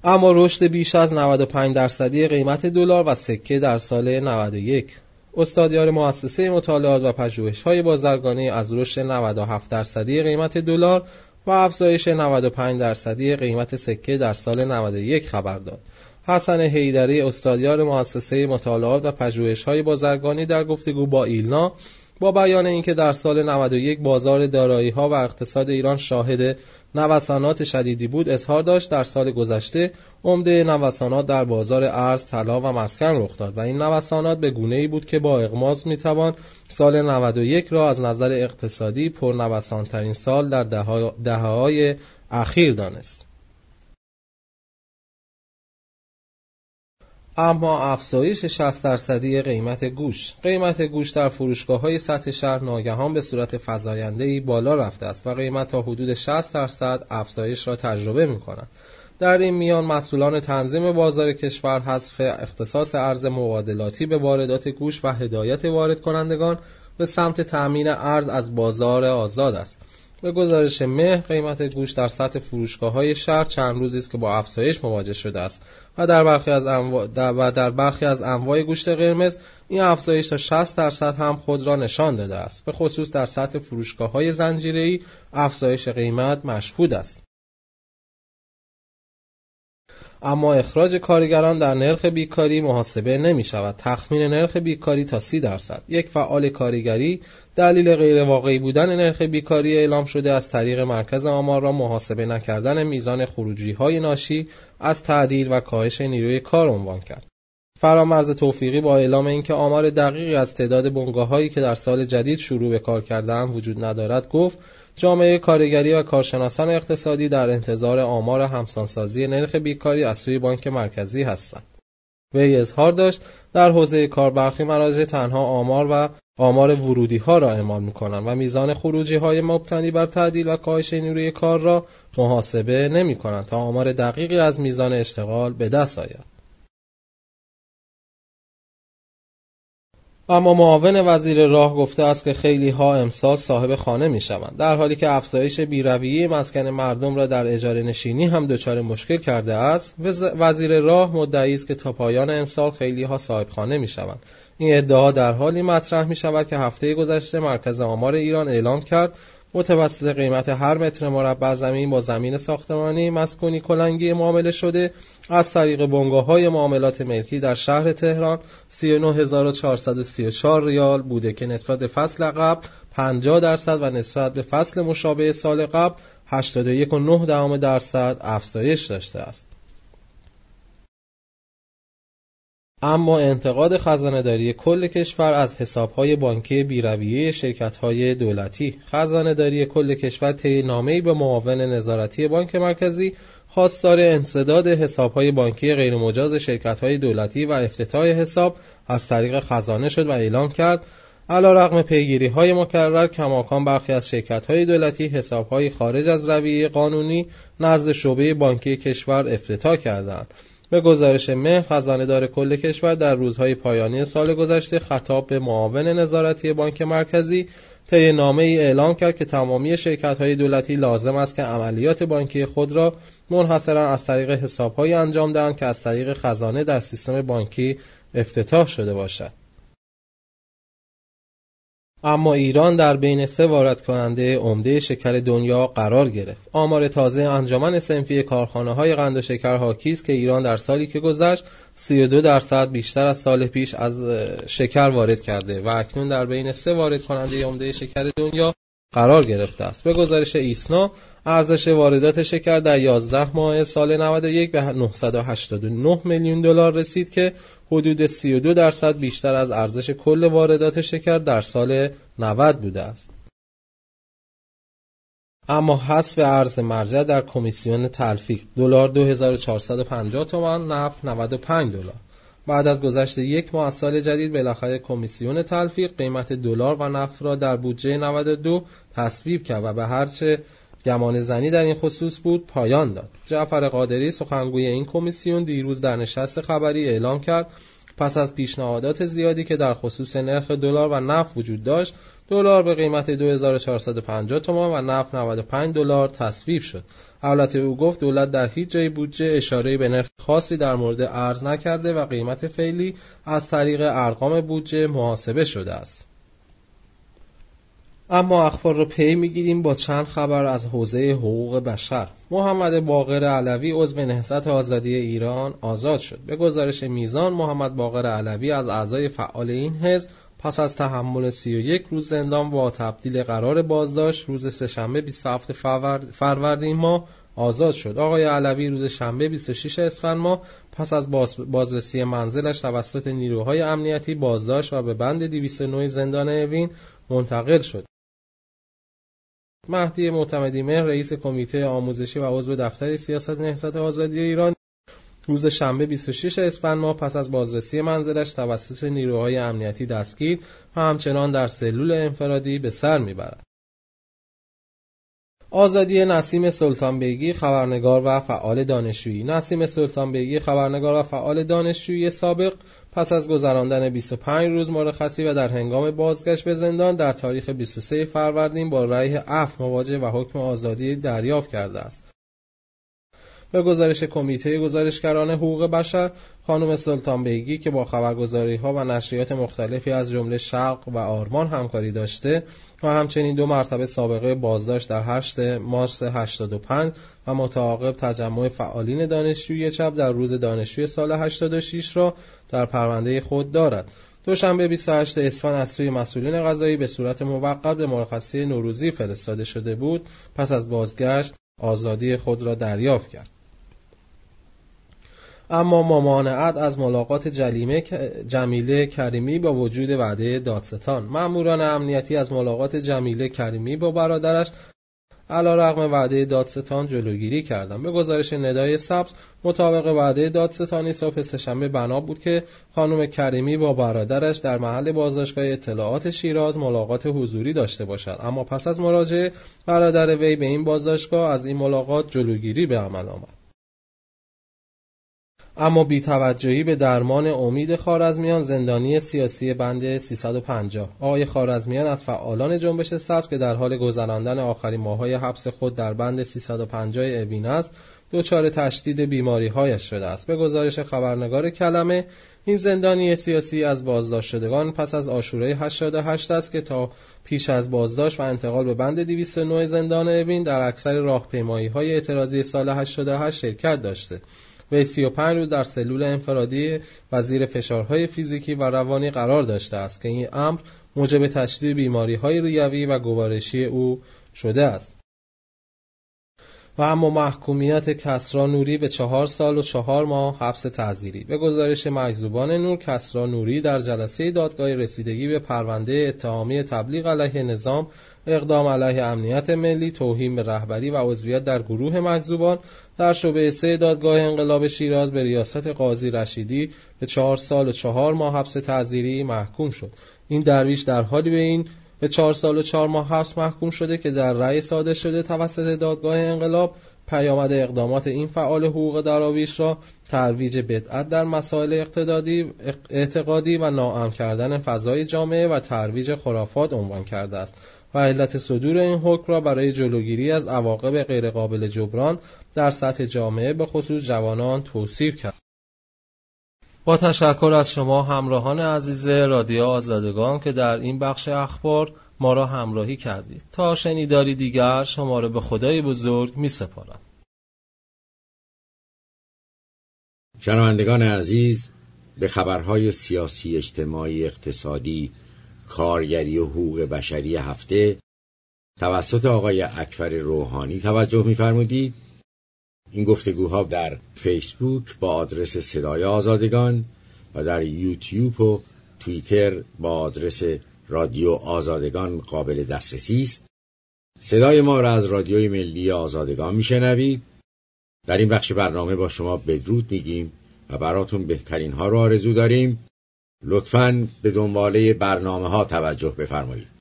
اما رشد بیش از 95% قیمت دلار و سکه در سال 91. استادیار مؤسسه مطالعات و پژوهش‌های بازرگانی از رشد 97% قیمت دلار و افزایش 95% قیمت سکه در سال 91 خبر داد. حسن حیدری استادیار مؤسسه مطالعات و پژوهش‌های بازرگانی در گفتگو با ایلنا با بیان اینکه در سال 91 بازار دارایی‌ها و اقتصاد ایران شاهد نوسانات شدیدی بود اظهار داشت در سال گذشته عمده نوسانات در بازار ارز، طلا و مسکن رخ داد و این نوسانات به گونه‌ای بود که با اغماض میتوان سال 91 را از نظر اقتصادی پرنوسان‌ترین سال در دهه‌های اخیر دانست. اما افزایش 60% قیمت گوش در فروشگاه‌های سطح شهر ناگهان به صورت فزاینده‌ای بالا رفته است و قیمت تا حدود 60% افزایش را تجربه می‌کند. در این میان مسئولان تنظیم بازار کشور حذف اختصاص ارز مبادلاتی به واردات گوش و هدایت وارد کنندگان به سمت تأمین ارز از بازار آزاد است. به گزارش مهر قیمت گوش در سطح فروشگاه‌های شهر چند روزی است که با افزایش مواجه شده است و در برخی از انواع گوشت قرمز این افزایش تا 60% هم خود را نشان داده است. به خصوص در سطح فروشگاه‌های زنجیره‌ای افزایش قیمت مشهود است. اما اخراج کارگران در نرخ بیکاری محاسبه نمی شود. تخمین نرخ بیکاری تا 30%. یک فعال کارگری دلیل غیر واقعی بودن نرخ بیکاری اعلام شده از طریق مرکز آمار را محاسبه نکردن میزان خروجی‌های ناشی از تعدیل و کاهش نیروی کار عنوان کرد. فرامرز توفیقی با اعلام اینکه آمار دقیقی از تعداد بنگاه‌هایی که در سال جدید شروع به کار کرده‌اند وجود ندارد گفت جامعه کارگری و کارشناسان اقتصادی در انتظار آمار همسانسازی نرخ بیکاری از سوی بانک مرکزی هستند. وی اظهار داشت در حوزه کار برخی مراجع تنها آمار ورودی‌ها را اعمال می‌کنند و میزان خروجی‌های مبتنی بر تعدیل و کاهش نیروی کار را محاسبه نمی‌کنند تا آمار دقیقی از میزان اشتغال به دست آید. اما معاون وزیر راه گفته است که خیلی ها امسال صاحب خانه می شوند، در حالی که افزایش بی‌رویه مسکن مردم را در اجاره نشینی هم دچار مشکل کرده است. وزیر راه مدعی است که تا پایان امسال خیلی ها صاحب خانه می شوند. این ادعا در حالی مطرح می شود که هفته گذشته مرکز آمار ایران اعلام کرد متوسط قیمت هر متر مربع زمین با زمین ساختمانی مسکونی کلنگی معامله شده از طریق بنگاه‌های معاملات ملکی در شهر تهران 39434 ریال بوده که نسبت به فصل قبل 50% و نسبت به فصل مشابه سال قبل 81.9% افزایش داشته است. اما انتقاد خزانه‌داری کل کشور از حساب‌های بانکی بی‌رویه شرکت‌های دولتی. خزانه‌داری کل کشور طی نامه‌ای به معاون نظارتی بانک مرکزی خواستار انسداد حساب‌های بانکی غیرمجاز شرکت‌های دولتی و افتتاح حساب از طریق خزانه شد و اعلام کرد علیرغم پیگیری‌های مکرر کماکان برخی از شرکت‌های دولتی حساب‌های خارج از رویه قانونی نزد شعبه بانکی کشور افتتاح کردند. به گزارش مهر خزانه‌دار کل کشور در روزهای پایانی سال گذشته خطاب به معاون نظارتی بانک مرکزی طی نامه‌ای اعلام کرد که تمامی شرکت‌های دولتی لازم است که عملیات بانکی خود را منحصراً از طریق حساب‌هایی انجام دهند که از طریق خزانه در سیستم بانکی افتتاح شده باشد. اما ایران در بین 3 واردکننده عمده شکر دنیا قرار گرفت. آمار تازه انجمن صنفی کارخانه‌های قند و شکر حاکی است که ایران در سالی که گذشت 32% بیشتر از سال پیش از شکر وارد کرده و اکنون در بین 3 واردکننده عمده شکر دنیا قرار گرفته است. به گزارش ایسنا ارزش واردات شکر در 11 ماه سال 91 به 989 میلیون دلار رسید که حدود 32% بیشتر از ارزش کل واردات شکر در سال 90 بوده است. اما حذف ارز مرجع در کمیسیون تلفیق دلار 2450 تومان، نفت 95 دلار. بعد از گذشت یک ماه از سال جدید بالاخره کمیسیون تلفیق قیمت دلار و نفت را در بودجه 92 تصویب کرد و به هرچه گمان زنی در این خصوص بود پایان داد. جعفر قادری سخنگوی این کمیسیون دیروز در نشست خبری اعلام کرد پس از پیشنهادات زیادی که در خصوص نرخ دلار و نفت وجود داشت، دلار به قیمت 2450 تومان و نفت 95 دلار تصویب شد. البته او گفت دولت در هیچ جای بودجه اشاره‌ای به نرخ خاصی در مورد ارز نکرده و قیمت فعلی از طریق ارقام بودجه محاسبه شده است. اما اخبار رو پی میگیریم با چند خبر از حوزه حقوق بشر. محمد باقر علوی عضو نهضت آزادی ایران آزاد شد. به گزارش میزان، محمد باقر علوی از اعضای فعال این حزب پس از تحمل 31 روز زندان با تبدیل قرار بازداشت روز سه‌شنبه 27 فروردین ماه آزاد شد. آقای علوی روز شنبه 26 اسفند ماه پس از بازرسی منزلش توسط نیروهای امنیتی بازداشت و به بند 209 زندان اوین منتقل شد. مهدی معتمدی‌مهر رئیس کمیته آموزشی و عضو دفتر سیاست نهضت آزادی ایران روز شنبه 26 اسفند ماه پس از بازرسی منزلش توسط نیروهای امنیتی دستگیر و همچنان در سلول انفرادی به سر میبرد. آزادی نسیم سلطانبیگی، خبرنگار و فعال دانشجویی. نسیم سلطانبیگی، خبرنگار و فعال دانشجویی سابق، پس از گذراندن 25 روز مرخصی و در هنگام بازگشت به زندان در تاریخ 23 فروردین با رأی عفو مواجه و حکم آزادی دریافت کرده است. به گزارش کمیته گزارشگران حقوق بشر، خانم سلطانبیگی که با خبرگزاری‌ها و نشریات مختلفی از جمله شرق و آرمان همکاری داشته و همچنین 2 مرتبه سابقه بازداشت در 8 مارس 85 و متعاقب تجمع فعالین دانشجویی چپ در روز دانشجوی سال 86 را در پرونده خود دارد. دوشنبه 28 اسفند از سوی مسئولین قضایی به صورت موقت به مرخصی نوروزی فرستاده شده بود. پس از بازگشت آزادی خود را دریافت کرد. اما ممانعت از ملاقات جمیله کریمی با وجود وعده دادستان. ماموران امنیتی از ملاقات جمیله کریمی با برادرش علیرغم وعده دادستان جلوگیری کردند. به گزارش ندای سبز، مطابق وعده دادستانی صبح سه‌شنبه بنا بود که خانم کریمی با برادرش در محل بازداشتگاه اطلاعات شیراز ملاقات حضوری داشته باشد، اما پس از مراجعه برادر وی به این بازداشتگاه از این ملاقات جلوگیری به عمل آمد. اما بی‌توجهی به درمان امید خوارزمیان، زندانی سیاسی بند 350. آقای خوارزمیان از فعالان جنبش سبز که در حال گذراندن آخرین ماه‌های حبس خود در بند 350 اوین است، دچار تشدید بیماری‌هایش شده است. به گزارش خبرنگار کلمه، این زندانی سیاسی از بازداشت شدگان پس از عاشورای 88 است که تا پیش از بازداشت و انتقال به بند 209 زندان اوین در اکثر راهپیمایی‌های اعتراضی سال 88 شرکت داشته. وی 35 روز در سلول انفرادی و زیر فشارهای فیزیکی و روانی قرار داشته است که این امر موجب تشدید بیماری‌های ریوی و گوارشی او شده است. و اما محکومیت کسری نوری به 4 سال و 4 ماه حبس تعزیری. به گزارش مجذوبان نور، کسری نوری در جلسه دادگاه رسیدگی به پرونده اتهامی تبلیغ علیه نظام، اقدام علیه امنیت ملی، توهین به رهبری و عضویت در گروه مجذوبان در شعبه 3 دادگاه انقلاب شیراز به ریاست قاضی رشیدی به 4 سال و 4 ماه حبس تعزیری محکوم شد. این درویش در حالی به 4 سال و 4 ماه حبس محکوم شده که در رأی صادر شده توسط دادگاه انقلاب پیامد اقدامات این فعال حقوق دراویش را ترویج بدعت در مسائل اعتقادی و ناامن کردن فضای جامعه و ترویج خرافات عنوان کرده است و علت صدور این حکم را برای جلوگیری از عواقب غیرقابل جبران در سطح جامعه به خصوص جوانان توصیف کرد. با تشکر از شما همراهان عزیز رادیو آزادگان که در این بخش اخبار ما را همراهی کردید. تا شنیداری دیگر شما را به خدای بزرگ می سپارم. شنوندگان عزیز، به خبرهای سیاسی، اجتماعی، اقتصادی، کارگری و حقوق بشری هفته توسط آقای اکبر روحانی توجه می‌فرمودید. این گفتگوها در فیسبوک با آدرس صدای آزادگان و در یوتیوب و توییتر با آدرس رادیو آزادگان قابل دسترسی است. صدای ما را از رادیوی ملی آزادگان میشنوید. در این بخش برنامه با شما بدرود میگیم و براتون بهترین ها رو آرزو داریم. لطفاً به دنباله برنامه ها توجه بفرمایید.